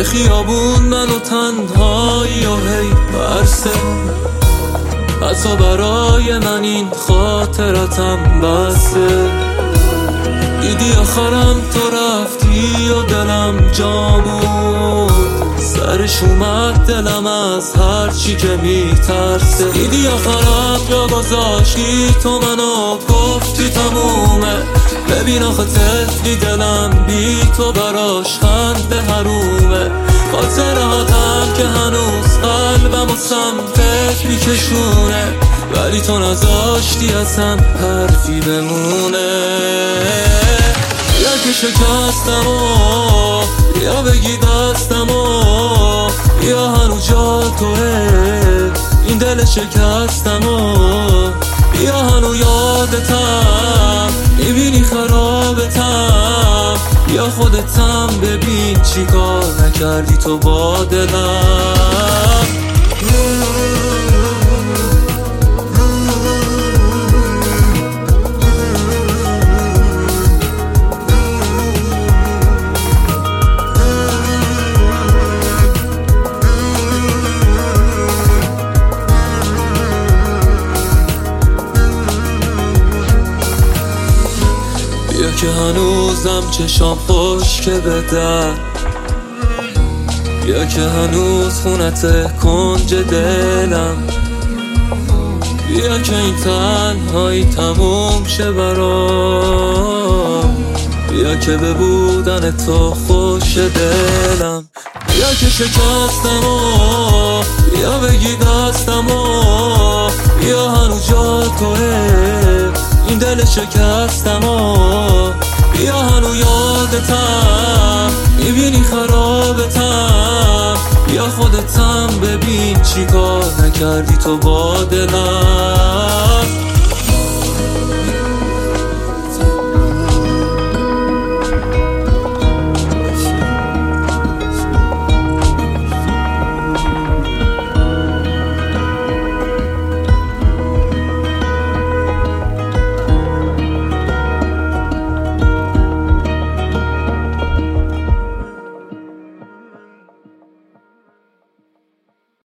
خیابون منو تنهایی و هی برسه، حتی برای من این خاطرتم بسه. دیدی آخرم تو رفتی و دلم جا بود، سرش اومد دلم از هر چی که میترسه. دیدی آخرم جا گذاشتی تو منو گفتی تمومه، ببین آخه طفلی دلم بی تو براش خنده حرومه. خاطراتم که هنوز قلبم و سمتت میکشونه، ولی تو نذاشتی اصلا حرفی بمونه. یا که شکستم و یا بگی دستم و یا هنوز جا توه این دل شکستم و یا هنوز یادتم میبینی خرابتم، یا خودتم ببین چی کار نکردی تو با دلم. بیا که هنوزم چشام خشکه به در، بیا که هنوز خونت کنج دلم، بیا که این تنهایی تموم شه برام، بیا که به بودن تو خوش دلم. بیا که شکستم و بیا بگی دستم و بیا هنوز جا توه این دل شکستم و بیا هنوز یادتم میبینی خرابتم، یا خودتم ببین چی کار نکردی تو با دلم.